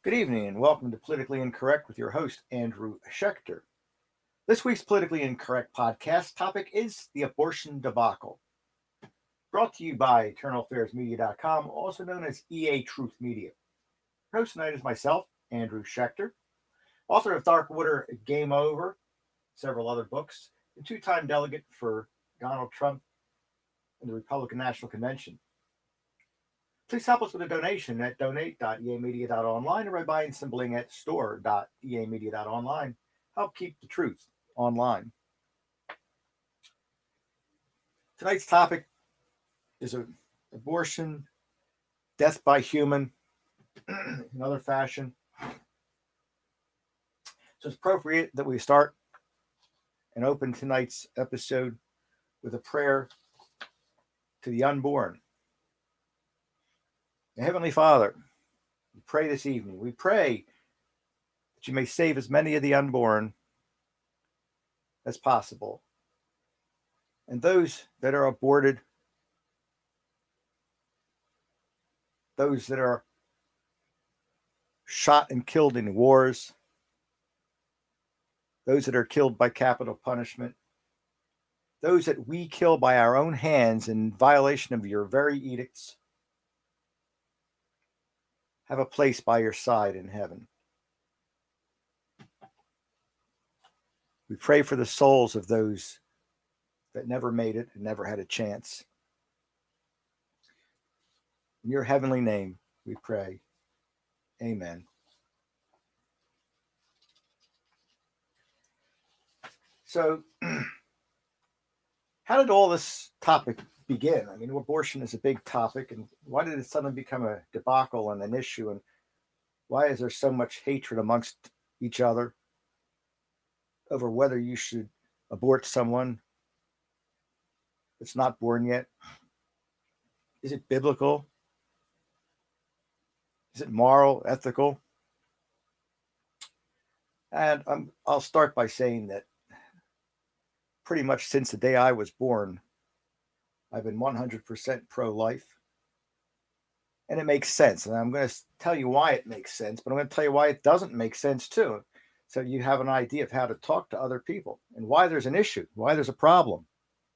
Good evening and welcome to Politically Incorrect with your host, Andrew Schechter. This week's Politically Incorrect podcast topic is the abortion debacle. Brought to you by EternalAffairsMedia.com, also known as EA Truth Media. Your host tonight is myself, Andrew Schechter, author of Darkwater Game Over, several other books, and two-time delegate for Donald Trump and the Republican National Convention. Please help us with a donation at donate.eamedia.online or by buying some bling at store.eamedia.online. Help keep the truth online. Tonight's topic is abortion, death by human, another fashion. So it's appropriate that we start and open tonight's episode with a prayer to the unborn. The Heavenly Father, we pray this evening. We pray that you may save as many of the unborn as possible. And those that are aborted, those that are shot and killed in wars, those that are killed by capital punishment, those that we kill by our own hands in violation of your very edicts, have a place by your side in heaven. We pray for the souls of those that never made it and never had a chance. In your heavenly name, we pray. Amen. So, how did all this topic begin? I mean, abortion is a big topic, and why did it suddenly become a debacle and an issue? And why is there so much hatred amongst each other over whether you should abort someone that's not born yet? Is it biblical? Is it moral, ethical? And I'll start by saying that pretty much since the day I was born, I've been 100% pro-life. And it makes sense. And I'm going to tell you why it makes sense, but I'm going to tell you why it doesn't make sense too. So you have an idea of how to talk to other people and why there's an issue, why there's a problem,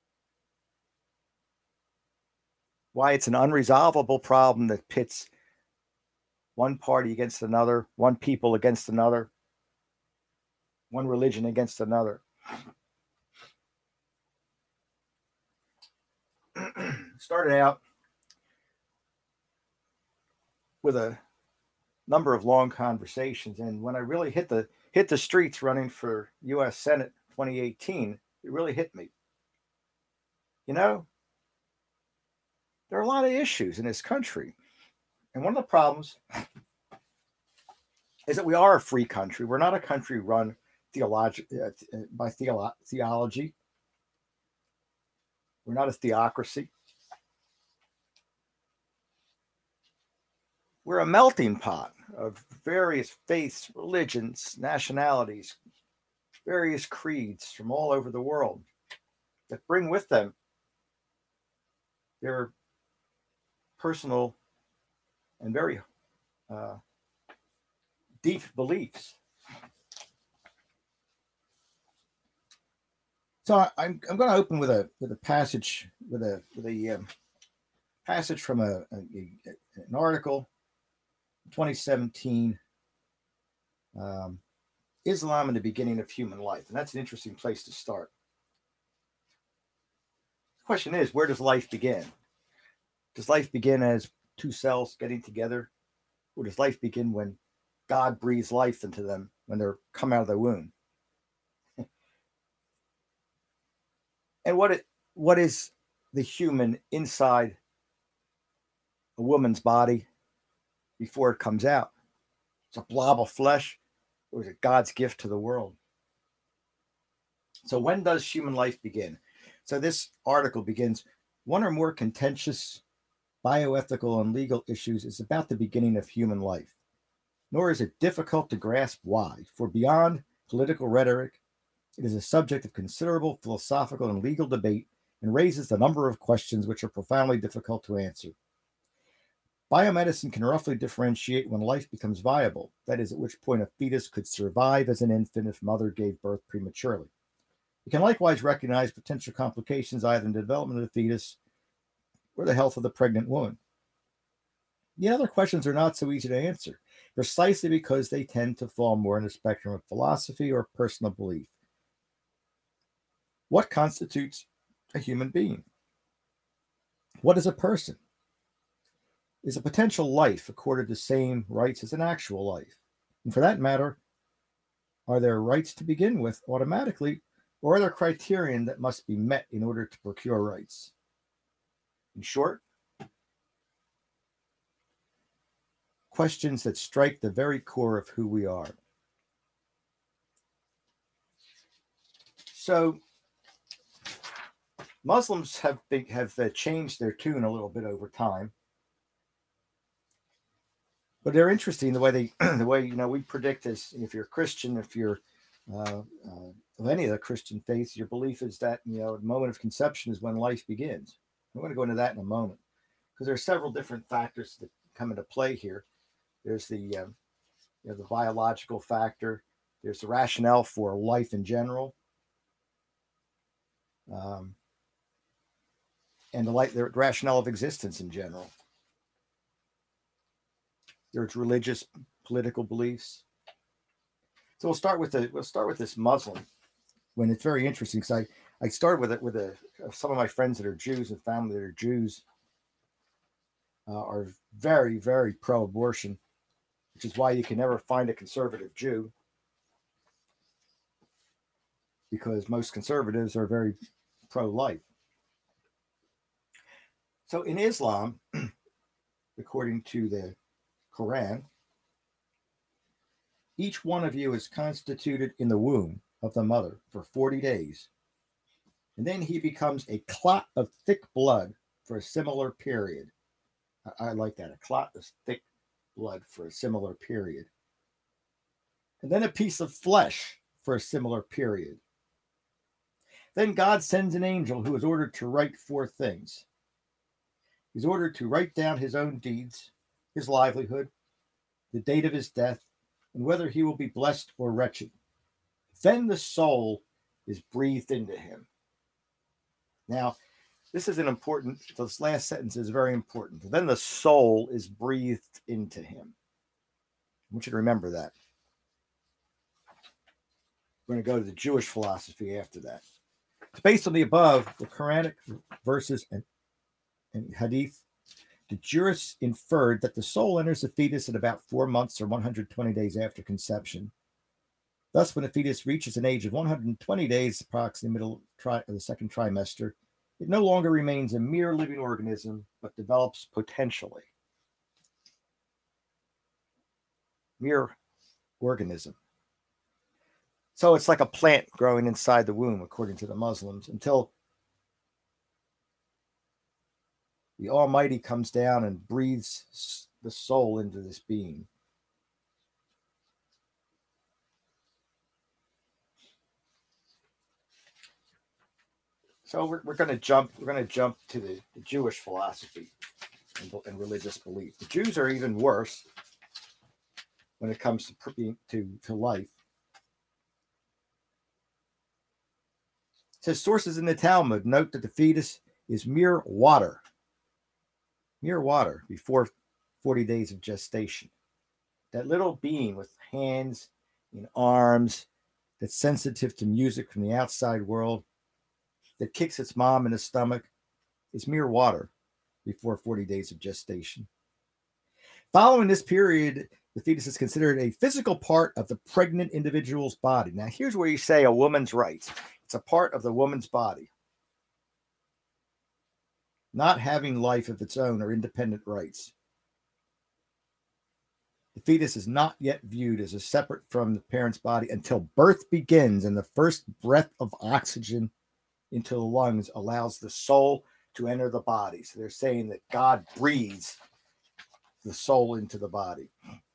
why it's an unresolvable problem that pits one party against another, one people against another, one religion against another. Started out with a number of long conversations, and when I really hit the streets running for U.S. Senate 2018, it really hit me. You know, there are a lot of issues in this country, and one of the problems is that we are a free country. We're not a country run by theology. We're not a theocracy. We're a melting pot of various faiths, religions, nationalities, various creeds from all over the world that bring with them their personal and very deep beliefs. So I'm going to open with a passage with a passage from an article, 2017, Islam and the Beginning of Human Life, and that's an interesting place to start. The question is, where does life begin? Does life begin as two cells getting together, or does life begin when God breathes life into them when they're come out of the womb? And what is the human inside a woman's body before it comes out? It's a blob of flesh, or is it God's gift to the world? So when does human life begin? So this article begins, one or more contentious bioethical and legal issues is about the beginning of human life. Nor is it difficult to grasp why, for beyond political rhetoric, it is a subject of considerable philosophical and legal debate and raises a number of questions which are profoundly difficult to answer. Biomedicine can roughly differentiate when life becomes viable, that is, at which point a fetus could survive as an infant if mother gave birth prematurely. It can likewise recognize potential complications either in the development of the fetus or the health of the pregnant woman. The other questions are not so easy to answer, precisely because they tend to fall more in the spectrum of philosophy or personal belief. What constitutes a human being? What is a person? Is a potential life accorded the same rights as an actual life? And for that matter, are there rights to begin with automatically, or are there criterion that must be met in order to procure rights? In short, questions that strike the very core of who we are. So, Muslims have changed their tune a little bit over time, but they're interesting the way we predict this. If you're a Christian, if you're of any of the Christian faiths, your belief is that the moment of conception is when life begins. I'm going to go into that in a moment because there are several different factors that come into play here. There's the the biological factor. There's the rationale for life in general. And the rationale of existence in general. There's religious, political beliefs. So we'll start with this Muslim. When it's very interesting, because I started with it with some of my friends that are Jews and family that are Jews are very, very pro-abortion, which is why you can never find a conservative Jew, because most conservatives are very pro-life. So in Islam, according to the Quran, each one of you is constituted in the womb of the mother for 40 days. And then he becomes a clot of thick blood for a similar period. I like that, a clot of thick blood for a similar period. And then a piece of flesh for a similar period. Then God sends an angel who is ordered to write 4 things. He's ordered to write down his own deeds, his livelihood, the date of his death, and whether he will be blessed or wretched. Then the soul is breathed into him. Now, this last sentence is very important. Then the soul is breathed into him. I want you to remember that. We're going to go to the Jewish philosophy after that. Based on the above, the Quranic verses and Hadith, the jurists inferred that the soul enters the fetus at about 4 months or 120 days after conception. Thus, when a fetus reaches an age of 120 days, approximately middle of the second trimester, it no longer remains a mere living organism, but develops potentially. Mere organism. So it's like a plant growing inside the womb, according to the Muslims, until the Almighty comes down and breathes the soul into this being. So we're going to jump to the Jewish philosophy and religious belief. The Jews are even worse when it comes to life. It says sources in the Talmud note that the fetus is mere water before 40 days of gestation. That little being with hands and arms that's sensitive to music from the outside world, that kicks its mom in the stomach, is mere water before 40 days of gestation. Following this period, the fetus is considered a physical part of the pregnant individual's body. Now, here's where you say a woman's rights. It's a part of the woman's body. Not having life of its own or independent rights. The fetus is not yet viewed as a separate from the parent's body until birth begins and the first breath of oxygen into the lungs allows the soul to enter the body. So they're saying that God breathes the soul into the body.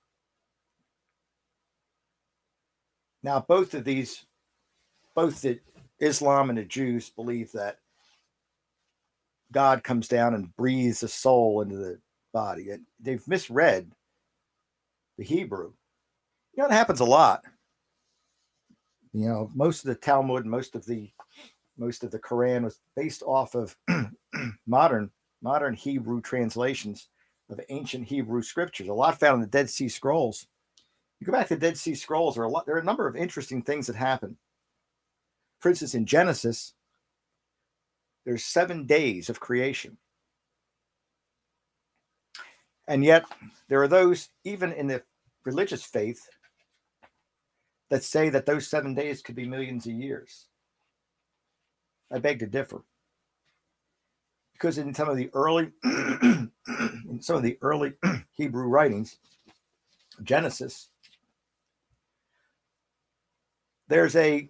Now, both the Islam and the Jews believe that God comes down and breathes the soul into body. And they've misread the Hebrew. It happens a lot. Most of the Talmud, most of the Quran was based off of modern Hebrew translations of ancient Hebrew scriptures. A lot found in the Dead Sea Scrolls. You go back to the Dead Sea Scrolls, there are a number of interesting things that happen. For instance, in Genesis, there's 7 days of creation. And yet there are those, even in the religious faith, that say that those 7 days could be millions of years. I beg to differ. Because in some of the early Hebrew writings, Genesis, there's a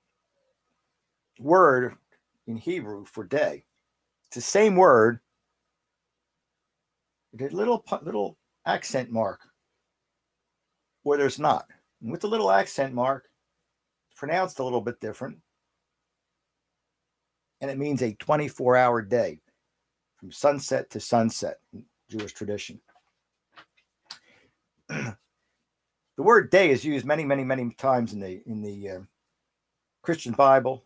word in Hebrew for day. It's the same word, with a little accent mark where there's not. And with the little accent mark, it's pronounced a little bit different. And it means a 24-hour day from sunset to sunset in Jewish tradition. The word day is used many, many, many times in the Christian Bible,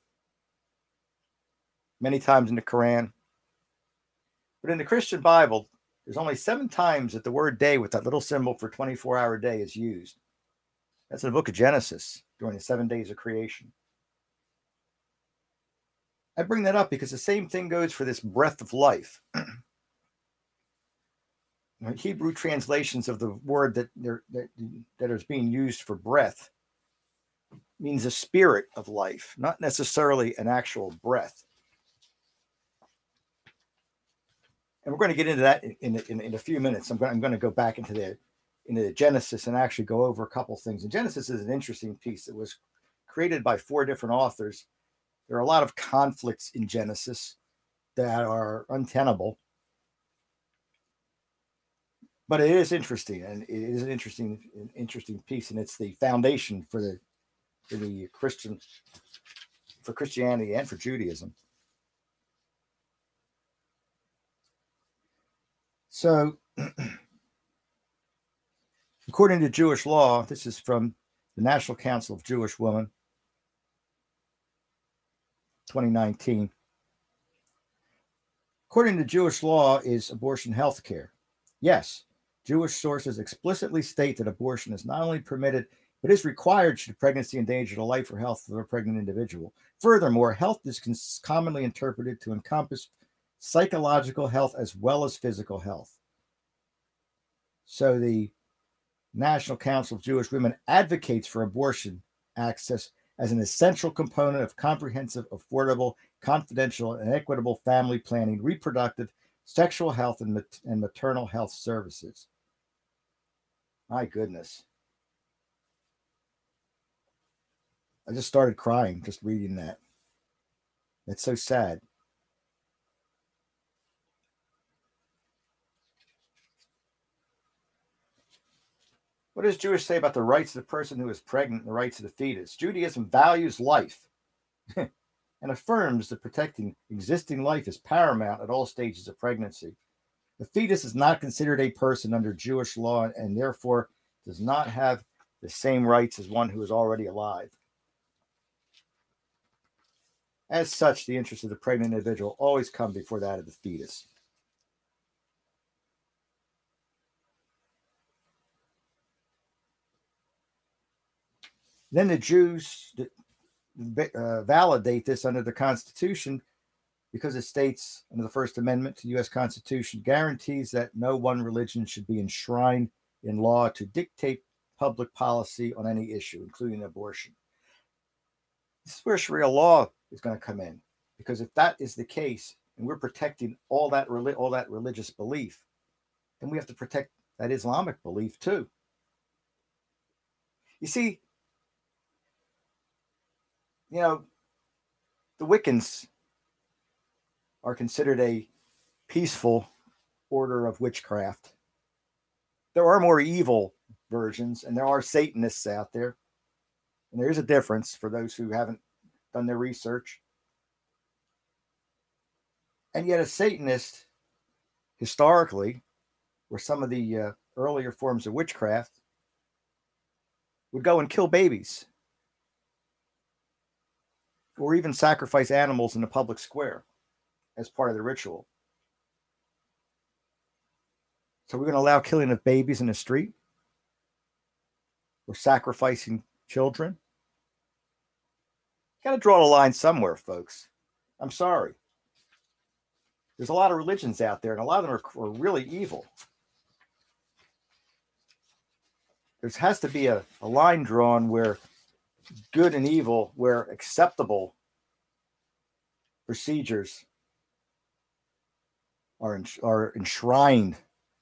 many times in the Quran. But in the Christian Bible, there's only 7 times that the word day with that little symbol for 24-hour day is used. That's in the book of Genesis during the 7 days of creation. I bring that up because the same thing goes for this breath of life. Hebrew translations of the word that is being used for breath means a spirit of life, not necessarily an actual breath. And we're going to get into that in a few minutes. I'm going to go back into the Genesis and actually go over a couple things. And Genesis is an interesting piece. It was created by 4 different authors. There are a lot of conflicts in Genesis that are untenable. But it is interesting, and it is an interesting piece, and it's the foundation for Christianity and for Judaism. So, according to Jewish law, this is from the National Council of Jewish Women, 2019. According to Jewish law, is abortion health care? Yes. Jewish sources explicitly state that abortion is not only permitted, but is required should pregnancy endanger the life or health of a pregnant individual. Furthermore, health is commonly interpreted to encompass psychological health as well as physical health. So the National Council of Jewish Women advocates for abortion access as an essential component of comprehensive, affordable, confidential, and equitable family planning, reproductive, sexual health, and maternal health services. My goodness. I just started crying just reading that. It's so sad. What does Jewish say about the rights of the person who is pregnant and the rights of the fetus? Judaism values life and affirms that protecting existing life is paramount at all stages of pregnancy. The fetus is not considered a person under Jewish law and therefore does not have the same rights as one who is already alive. As such, the interests of the pregnant individual always come before that of the fetus. Then the Jews validate this under the Constitution because it states under the First Amendment to the U.S. Constitution guarantees that no one religion should be enshrined in law to dictate public policy on any issue, including abortion. This is where Sharia law is going to come in, because if that is the case, and we're protecting all that religious belief, then we have to protect that Islamic belief too. You see, the Wiccans are considered a peaceful order of witchcraft. There are more evil versions, and there are Satanists out there. And there is a difference for those who haven't done their research. And yet a Satanist, historically, or some of the earlier forms of witchcraft, would go and kill babies or even sacrifice animals in the public square as part of the ritual. So we're going to allow killing of babies in the street or sacrificing children? Got to draw the line somewhere, folks. I'm sorry. There's a lot of religions out there, and a lot of them are really evil. There has to be a line drawn where good and evil, where acceptable procedures are enshrined.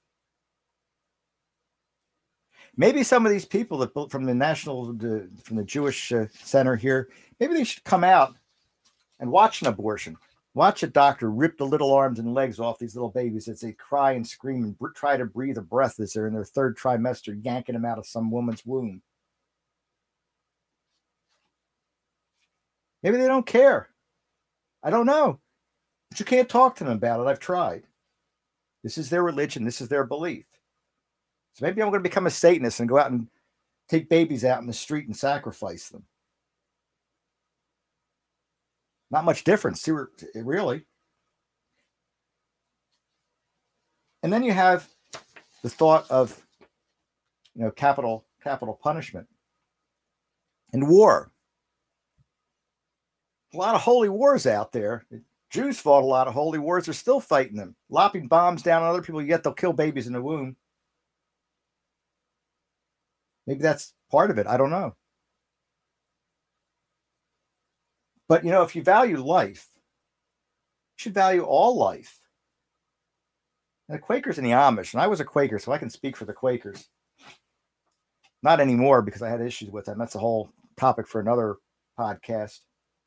Maybe some of these people that from the Jewish Center here, maybe they should come out and watch an abortion. Watch a doctor rip the little arms and legs off these little babies as they cry and scream and try to breathe a breath as they're in their third trimester, yanking them out of some woman's womb. Maybe they don't care. I don't know. But you can't talk to them about it. I've tried. This is their religion. This is their belief. So maybe I'm going to become a Satanist and go out and take babies out in the street and sacrifice them. Not much difference, really. And then you have the thought of, capital punishment and war. A lot of holy wars out there. The Jews fought a lot of holy wars. They're still fighting them, lopping bombs down on other people, yet they'll kill babies in the womb. Maybe that's part of it. I don't know. But, if you value life, you should value all life. And the Quakers and the Amish, and I was a Quaker, so I can speak for the Quakers. Not anymore because I had issues with them. That's a whole topic for another podcast.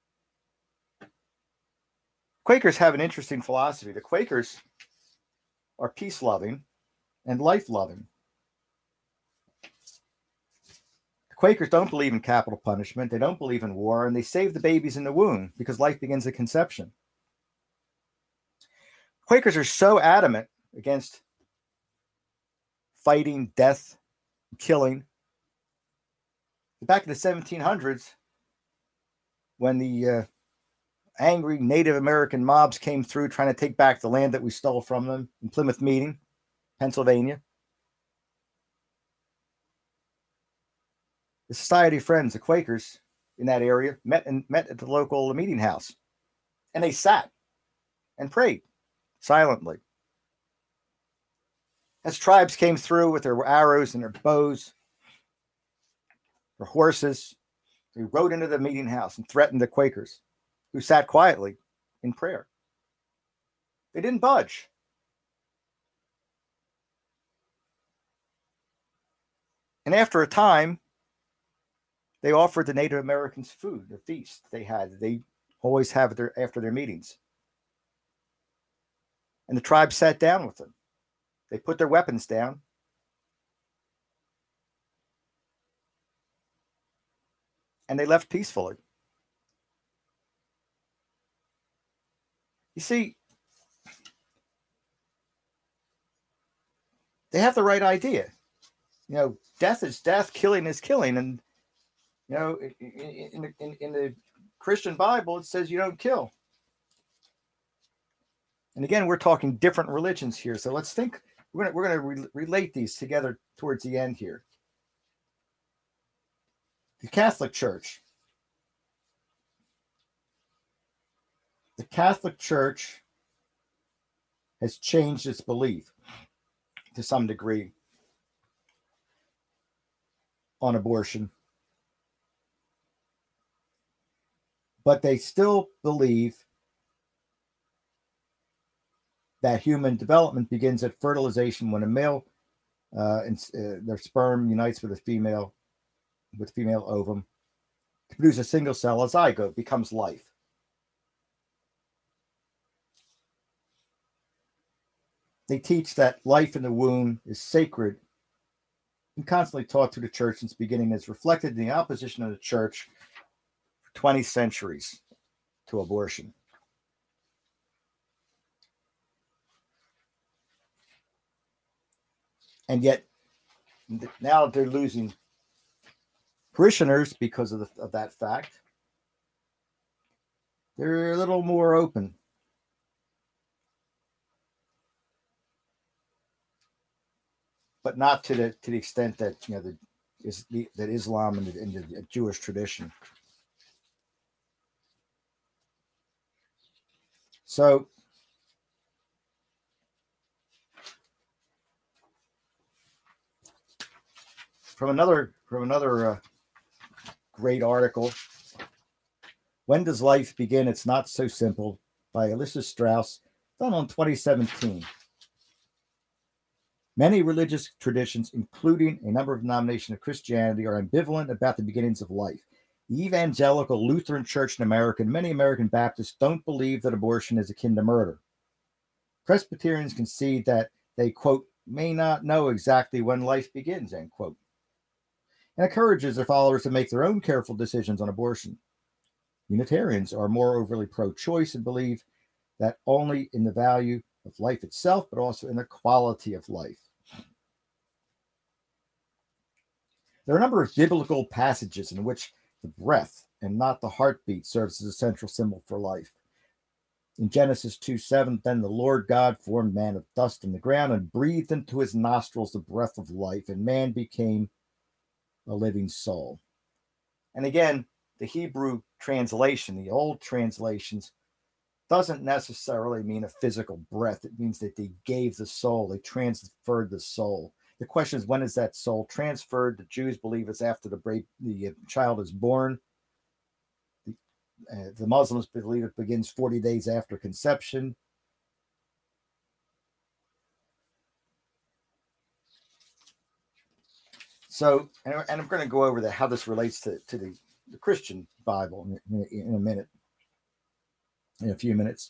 Quakers have an interesting philosophy. The Quakers are peace-loving and life-loving. Quakers don't believe in capital punishment. They don't believe in war, and they save the babies in the womb because life begins at conception. Quakers are so adamant against fighting, death, killing. Back in the 1700s, when the angry Native American mobs came through trying to take back the land that we stole from them in Plymouth Meeting, Pennsylvania, the Society of Friends, the Quakers in that area, met at the local meeting house. And they sat and prayed silently. As tribes came through with their arrows and their bows, their horses, they rode into the meeting house and threatened the Quakers, who sat quietly in prayer. They didn't budge. And after a time, they offered the Native Americans food, the feast they always have after their meetings. And the tribe sat down with them. They put their weapons down. And they left peacefully. You see, they have the right idea. Death is death, killing is killing. And in the Christian Bible, it says you don't kill. And again, we're talking different religions here. So let's think, we're going to relate these together towards the end here. The Catholic Church. The Catholic Church has changed its belief to some degree on abortion. But they still believe that human development begins at fertilization when a male, their sperm unites with female ovum to produce a single cell, a zygote, becomes life. They teach that life in the womb is sacred and constantly taught to the church since the beginning, is reflected in the opposition of the church for 20 centuries to abortion. And yet now they're losing parishioners because of that fact. They're a little more open. But not to the extent that that Islam and the Jewish tradition. So from another great article, When Does Life Begin? It's Not So Simple, by Alyssa Strauss, done on 2017. Many religious traditions, including a number of denominations of Christianity, are ambivalent about the beginnings of life. The Evangelical Lutheran Church in America and many American Baptists don't believe that abortion is akin to murder. Presbyterians concede that they, quote, may not know exactly when life begins, end quote, and encourages their followers to make their own careful decisions on abortion. Unitarians are more overly pro-choice and believe that only in the value of life itself, but also in the quality of life. There are a number of biblical passages in which the breath and not the heartbeat serves as a central symbol for life. In Genesis 2:7, then the Lord God formed man of dust from the ground and breathed into his nostrils the breath of life, and man became a living soul. And again, the Hebrew translation, the old translations, doesn't necessarily mean a physical breath. It means that they gave the soul, they transferred the soul. The question is, when is that soul transferred? The Jews believe it's after the child is born. The Muslims believe it begins 40 days after conception. So, and I'm going to go over how this relates to the Christian Bible in a minute, in a few minutes.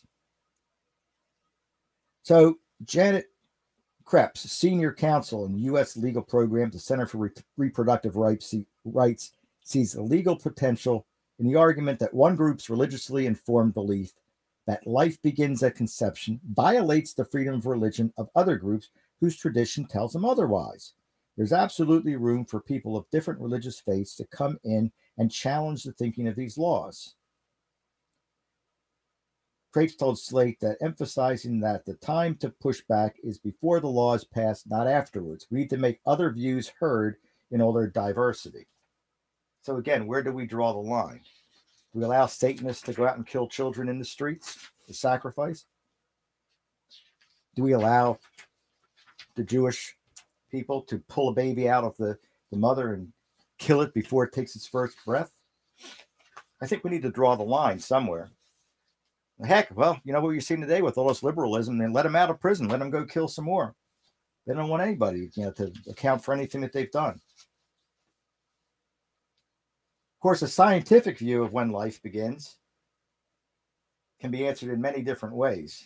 So, Janet Krebs, senior counsel in the U.S. legal program, the Center for Reproductive Rights, sees the legal potential in the argument that one group's religiously informed belief that life begins at conception violates the freedom of religion of other groups whose tradition tells them otherwise. There's absolutely room for people of different religious faiths to come in and challenge the thinking of these laws. Krebs told Slate that emphasizing that the time to push back is before the law is passed, not afterwards. We need to make other views heard in all their diversity. So again, where do we draw the line? Do we allow Satanists to go out and kill children in the streets to sacrifice? Do we allow the Jewish people to pull a baby out of the mother and kill it before it takes its first breath? I think we need to draw the line somewhere. Heck, well, you know what you're seeing today with all this liberalism, then let them out of prison, let them go kill some more. They don't want anybody, to account for anything that they've done. Of course, a scientific view of when life begins can be answered in many different ways.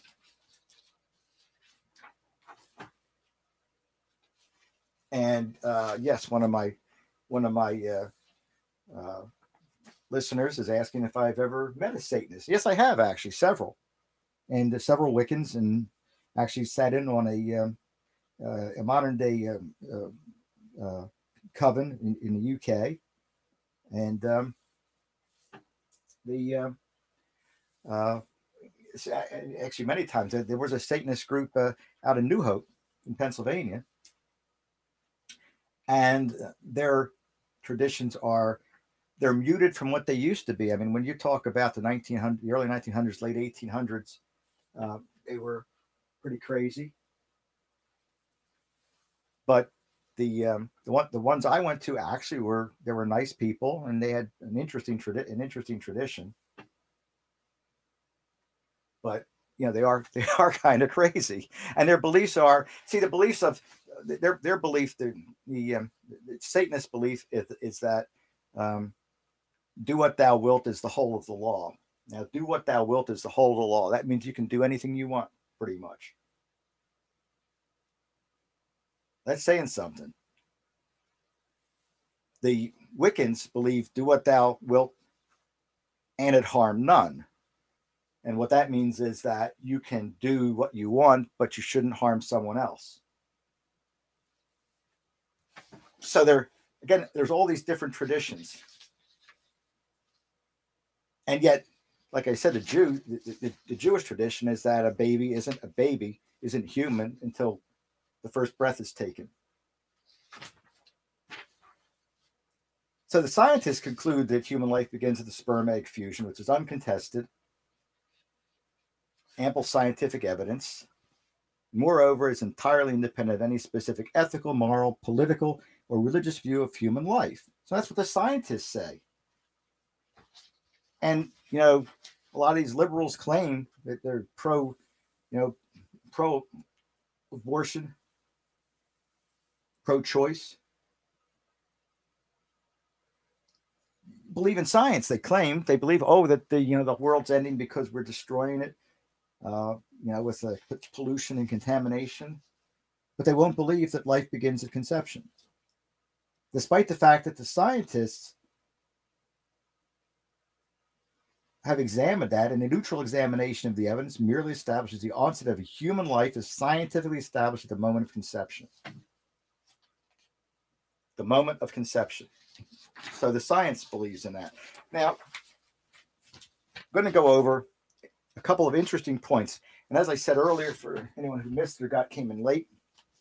And yes, one of my listeners is asking if I've ever met a Satanist. Yes, I have, actually, several, and several Wiccans, and actually sat in on a modern day coven in the UK, and actually many times there was a Satanist group out in New Hope in Pennsylvania, and their traditions they're muted from what they used to be. I mean, when you talk about the early 1900s, late 1800s, they were pretty crazy. But the ones I went to actually were nice people, and they had an interesting tradition. But they are kind of crazy, and their beliefs are the beliefs of their belief. The Satanist belief is that do what thou wilt is the whole of the law. Now, do what thou wilt is the whole of the law. That means you can do anything you want, pretty much. That's saying something. The Wiccans believe do what thou wilt and it harm none. And what that means is that you can do what you want, but you shouldn't harm someone else. So there's all these different traditions. And yet, like I said, the Jewish tradition is that a baby isn't human until the first breath is taken. So the scientists conclude that human life begins at the sperm egg fusion, which is uncontested, ample scientific evidence. Moreover, is entirely independent of any specific ethical, moral, political, or religious view of human life. So that's what the scientists say. And, a lot of these liberals claim that they're pro-abortion, pro-choice, believe in science. They believe, that the world's ending because we're destroying it, with pollution and contamination. But they won't believe that life begins at conception, despite the fact that the scientists have examined that, and a neutral examination of the evidence merely establishes the onset of a human life is scientifically established at the moment of conception. The moment of conception. So the science believes in that. Now, I'm going to go over a couple of interesting points. And as I said earlier, for anyone who missed or came in late,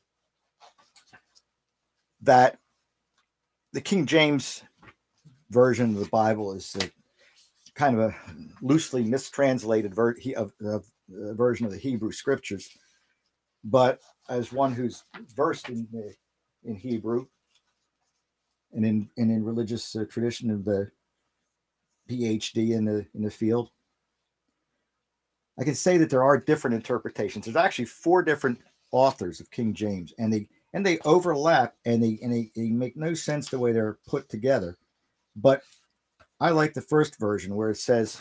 that the King James version of the Bible is kind of a loosely mistranslated version of the Hebrew scriptures. But as one who's versed in Hebrew and in religious tradition of the PhD in the field, I can say that there are different interpretations. There's actually 4 different authors of King James, and they overlap, and they make no sense the way they're put together. But I like the first version where it says,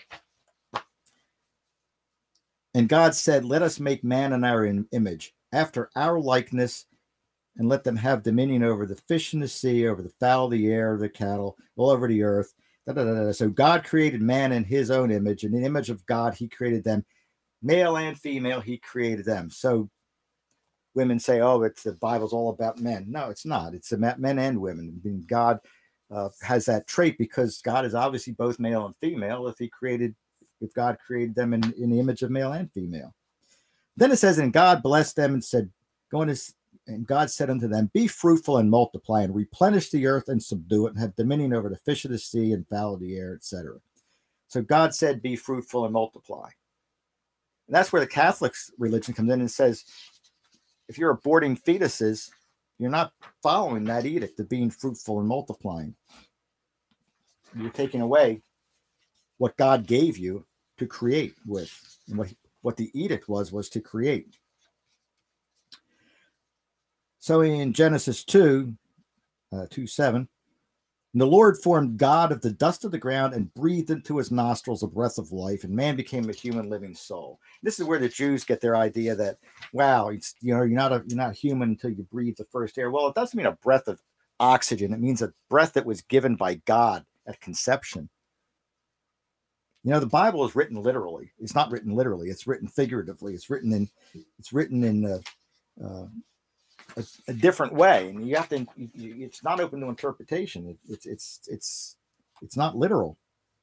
"And God said, let us make man in our image, after our likeness, and let them have dominion over the fish in the sea, over the fowl of the air, the cattle, all over the earth." So God created man in his own image. In the image of God, he created them. Male and female, he created them. So women say, it's the Bible's all about men. No, it's not. It's about men and women. I mean, God has that trait because God is obviously both male and female if God created them in the image of male and female. Then it says, "And God blessed them and said, and God said unto them, be fruitful and multiply and replenish the earth and subdue it and have dominion over the fish of the sea and fowl of the air, etc." So God said, be fruitful and multiply. And that's where the Catholic religion comes in and says, if you're aborting fetuses, you're not following that edict of being fruitful and multiplying. You're taking away what God gave you to create with. And what the edict was to create. So in Genesis 2:7, "And the Lord formed God of the dust of the ground and breathed into his nostrils a breath of life, and man became a human living soul." This is where the Jews get their idea that, wow, you're not human until you breathe the first air. Well, it doesn't mean a breath of oxygen. It means a breath that was given by God at conception. The Bible is written literally. It's not written literally. It's written figuratively. It's written in a different way, and you have to. It's not open to interpretation. It's not literal.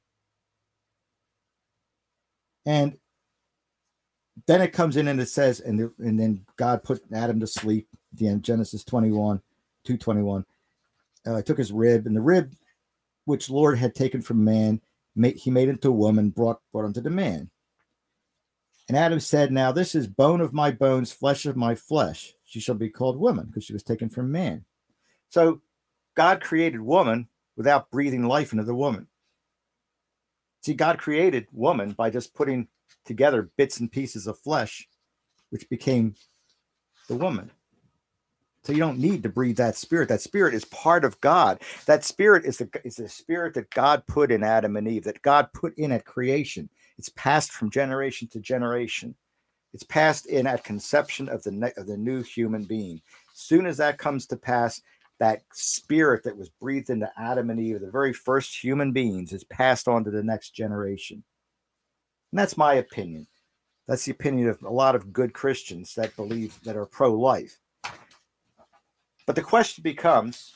And then it comes in and it says, and then God put Adam to sleep. At the end, Genesis 2:21, took his rib, and the rib which Lord had taken from man, he made into a woman, brought unto the man. And Adam said, now this is bone of my bones, flesh of my flesh. She shall be called woman, because she was taken from man. So God created woman without breathing life into the woman. See, God created woman by just putting together bits and pieces of flesh, which became the woman. So you don't need to breathe that spirit. That spirit is part of God. That spirit is the spirit that God put in Adam and Eve, that God put in at creation. It's passed from generation to generation. It's passed in at conception of the new human being. As soon as that comes to pass, that spirit that was breathed into Adam and Eve, the very first human beings, is passed on to the next generation. And that's my opinion. That's the opinion of a lot of good Christians that are pro-life. But the question becomes,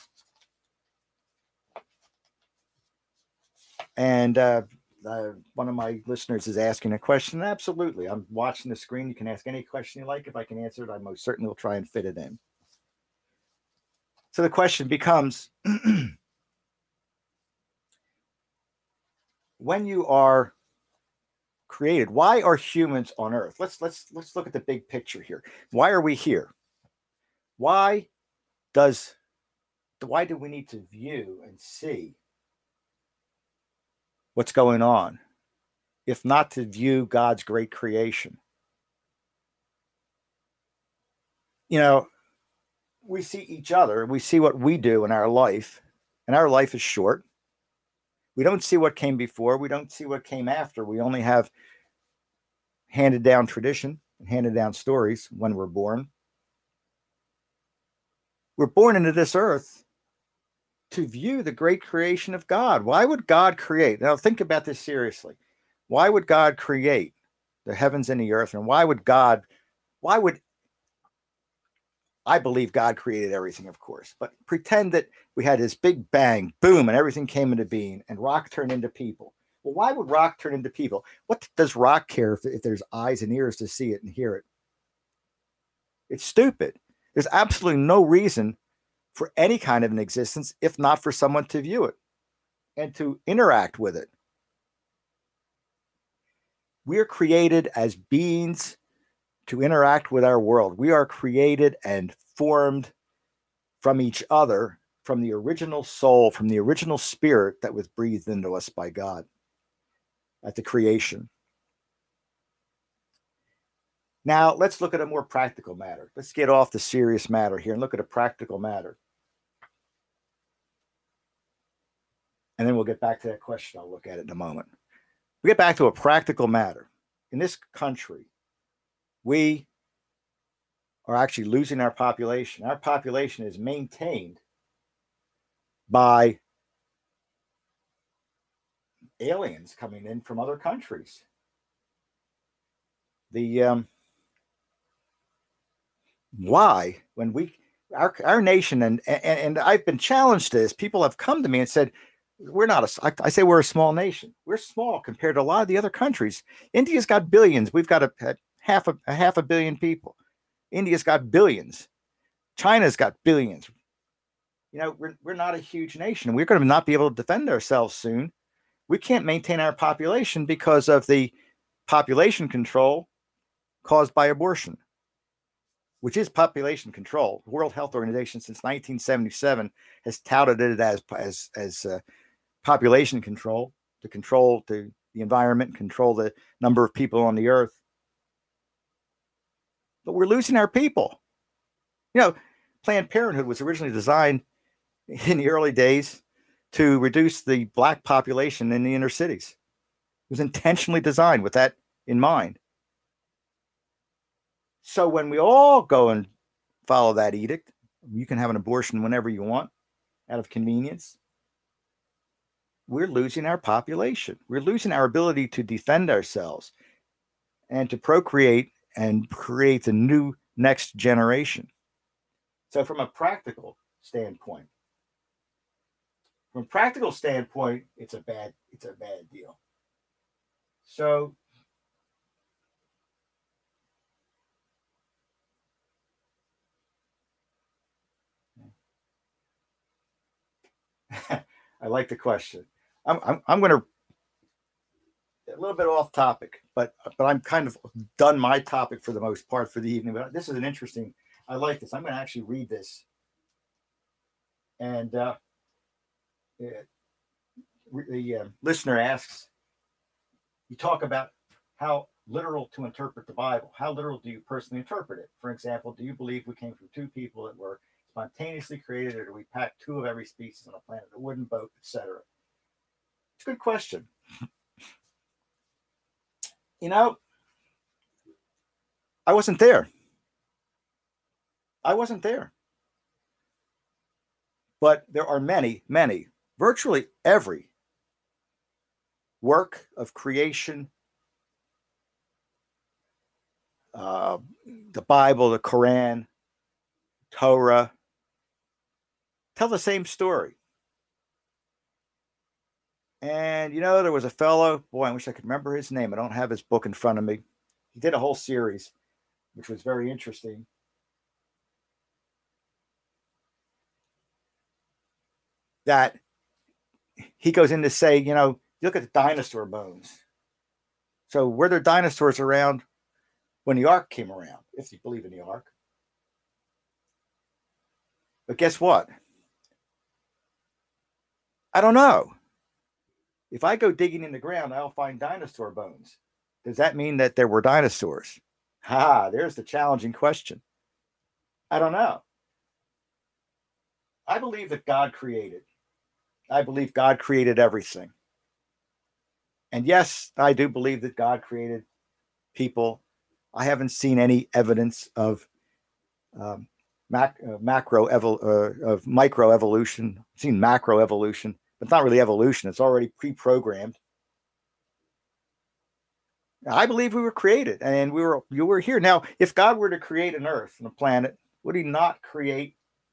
and one of my listeners is asking a question. Absolutely. I'm watching the screen. You can ask any question you like. If I can answer it, I most certainly will try and fit it in. So the question becomes, when you are created, why are humans on Earth? Let's look at the big picture here. Why are we here? Why do we need to view and see what's going on, if not to view God's great creation? You know, we see each other, we see what we do in our life, and our life is short. We don't see what came before, we don't see what came after. We only have handed down tradition and handed down stories when we're born. We're born into this earth to view the great creation of God. Why would God create? Now think about this seriously. Why would God create the heavens and the earth? And why would I believe God created everything, of course, but pretend that we had this big bang, boom, and everything came into being and rock turned into people. Well, why would rock turn into people? What does rock care if there's eyes and ears to see it and hear it? It's stupid. There's absolutely no reason for any kind of an existence if not for someone to view it and to interact with it. We are created as beings to interact with our world. We are created and formed from each other, from the original soul, from the original spirit that was breathed into us by God at the creation. Now, let's look at a more practical matter. Let's get off the serious matter here and look at a practical matter. And then we'll get back to that question. I'll look at it in a moment. We get back to a practical matter. In this country, we are actually losing our population. Our population is maintained by aliens coming in from other countries. Why, when our nation, and I've been challenged to this, people have come to me and said, I say we're a small nation. We're small compared to a lot of the other countries. India's got billions. We've got a half a billion people. India's got billions. China's got billions. You know, we're not a huge nation. We're going to not be able to defend ourselves soon. We can't maintain our population because of the population control caused by abortion, which is population control. The World Health Organization since 1977 has touted it as population control, to control the environment, control the number of people on the earth. But we're losing our people. You know, Planned Parenthood was originally designed in the early days to reduce the black population in the inner cities. It was intentionally designed with that in mind. So when we all go and follow that edict, you can have an abortion whenever you want out of convenience. We're losing our population. We're losing our ability to defend ourselves and to procreate and create a new next generation. So from a practical standpoint, it's a bad deal. So I like the question. I'm going to a little bit off topic, but I'm kind of done my topic for the most part for the evening. But this is an interesting. I like this. I'm going to actually read this, and the listener asks, "You talk about how literal to interpret the Bible. How literal do you personally interpret it? For example, do you believe we came from two people that were spontaneously created, or do we pack two of every species on a planet, a wooden boat, etc.?" It's a good question. You know, I wasn't there. But there are many, virtually every work of creation, the Bible, the Quran, Torah, tell the same story. And, there was a fellow, boy, I wish I could remember his name. I don't have his book in front of me. He did a whole series, which was very interesting. That he goes in to say, look at the dinosaur bones. So were there dinosaurs around when the Ark came around, if you believe in the Ark? But guess what? I don't know. If I go digging in the ground, I'll find dinosaur bones. Does that mean that there were dinosaurs? There's the challenging question. I don't know. I believe that God created. I believe God created everything. And yes, I do believe that God created people. I haven't seen any evidence of microevolution. I've seen macroevolution, but it's not really evolution. It's already pre-programmed. I believe we were created, and you were here. Now, if God were to create an Earth and a planet, would He not create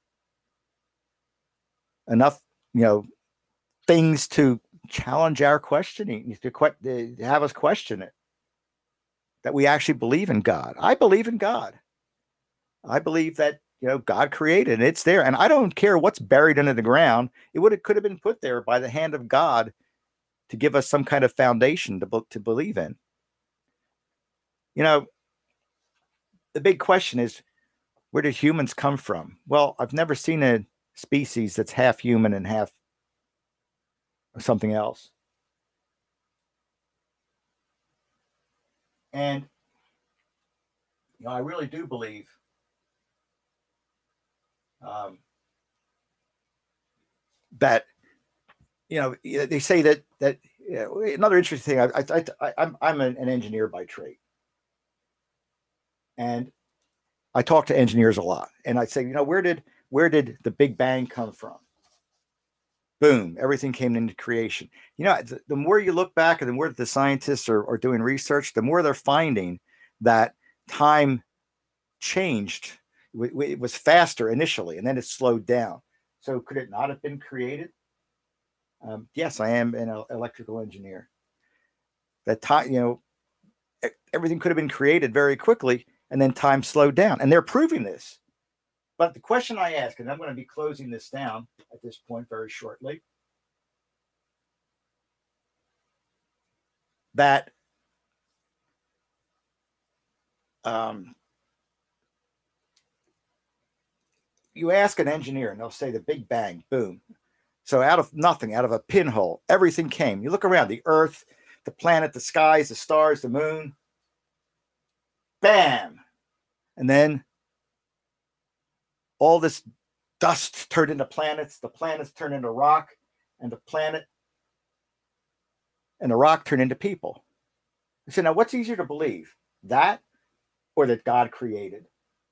enough, things to challenge our questioning, to have us question it? That we actually believe in God. I believe in God. I believe that God created, and it's there, and I don't care what's buried under the ground. It could have been put there by the hand of God to give us some kind of foundation to believe in. The big question is, where did humans come from? Well, I've never seen a species that's half human and half something else. And I really do believe that they say that another interesting thing. I'm an engineer by trade, and I talk to engineers a lot, and I say, where did the Big Bang come from? Boom, everything came into creation. The more you look back, and the more the scientists are doing research, the more they're finding that time changed. It was faster initially, and then it slowed down. So could it not have been created? Yes, I am an electrical engineer. That time, everything could have been created very quickly, and then time slowed down. And they're proving this. But the question I ask, and I'm going to be closing this down at this point very shortly, that you ask an engineer, and they'll say the Big Bang, boom. So out of nothing, out of a pinhole, everything came. You look around, the Earth, the planet, the skies, the stars, the moon, bam. And then all this dust turned into planets, the planets turned into rock, and the planet and the rock turned into people. So now what's easier to believe? That or that God created?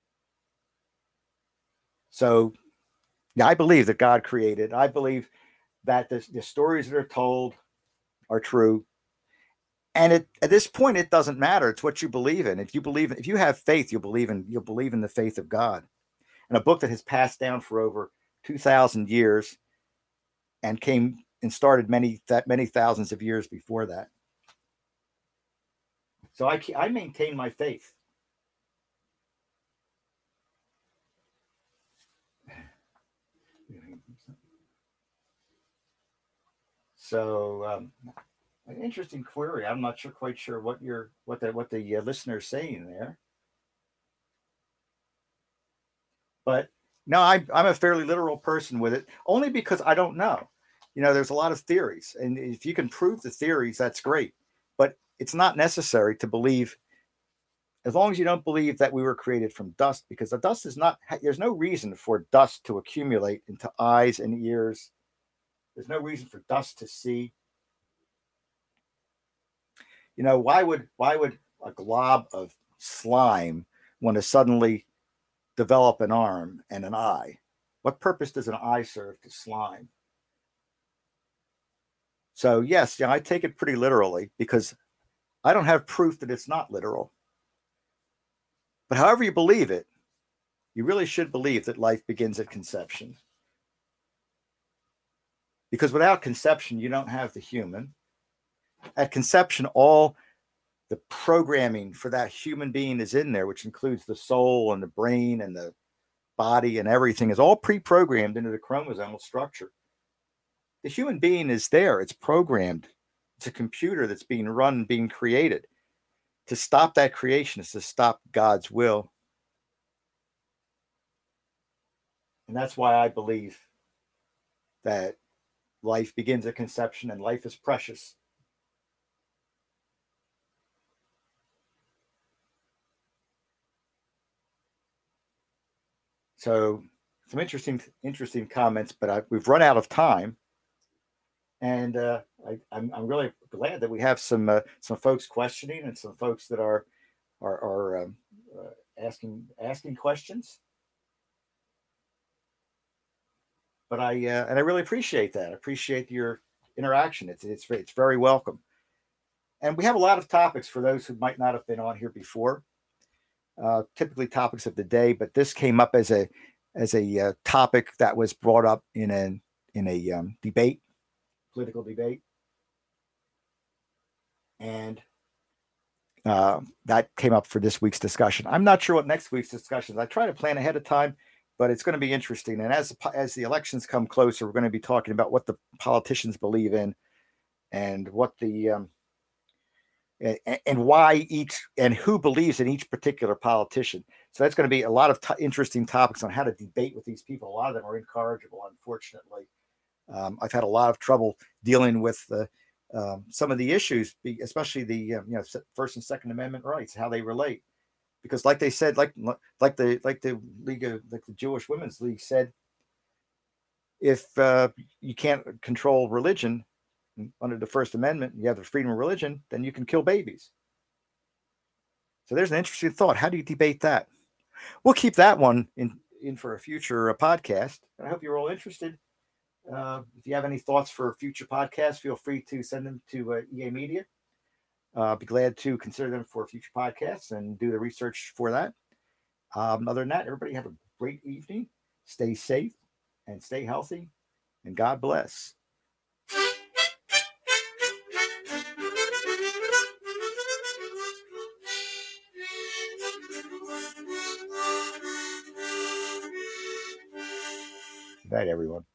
So yeah, I believe that God created. I believe that the stories that are told are true. And at this point, it doesn't matter. It's what you believe in. If you have faith, you'll believe in the faith of God. And a book that has passed down for over 2,000 years and came and started many thousands of years before that. So I maintain my faith. So an interesting query. I'm not quite sure what the listener's saying there. But no, I'm a fairly literal person with it, only because I don't know. There's a lot of theories, and if you can prove the theories, that's great. But it's not necessary to believe, as long as you don't believe that we were created from dust, because the dust is not. There's no reason for dust to accumulate into eyes and ears. There's no reason for dust to see. Why would a glob of slime want to suddenly develop an arm and an eye? What purpose does an eye serve to slime? So yes, I take it pretty literally because I don't have proof that it's not literal. But however you believe it, you really should believe that life begins at conception. Because without conception, you don't have the human. At conception, all the programming for that human being is in there, which includes the soul and the brain and the body and everything is all pre-programmed into the chromosomal structure. The human being is there. It's programmed. It's a computer that's being run, being created. To stop that creation is to stop God's will. And that's why I believe that life begins at conception and life is precious. So some interesting comments, but we've run out of time. And I'm really glad that we have some folks questioning and some folks that are asking questions. But I really appreciate that. I appreciate your interaction. It's very welcome. And we have a lot of topics for those who might not have been on here before. Typically topics of the day, but this came up as a topic that was brought up in a debate, political debate, and that came up for this week's discussion. I'm not sure what next week's discussion is. I try to plan ahead of time, but it's going to be interesting. And as the elections come closer, we're going to be talking about what the politicians believe in, and what the and why each and who believes in each particular politician. So that's going to be a lot of interesting topics on how to debate with these people. A lot of them are incorrigible, unfortunately. I've had a lot of trouble dealing with some of the issues, especially the First and Second Amendment rights, how they relate. Because, like they said, like the League of the Jewish Women's League said, if you can't control religion under the First Amendment, you have the freedom of religion, then you can kill babies. So there's an interesting thought. How do you debate that? We'll keep that one in for a future podcast. I hope you're all interested. If you have any thoughts for future podcasts, feel free to send them to EA Media. I'll be glad to consider them for future podcasts and do the research for that. Other than that, everybody have a great evening. Stay safe and stay healthy, and God bless. Good night, everyone.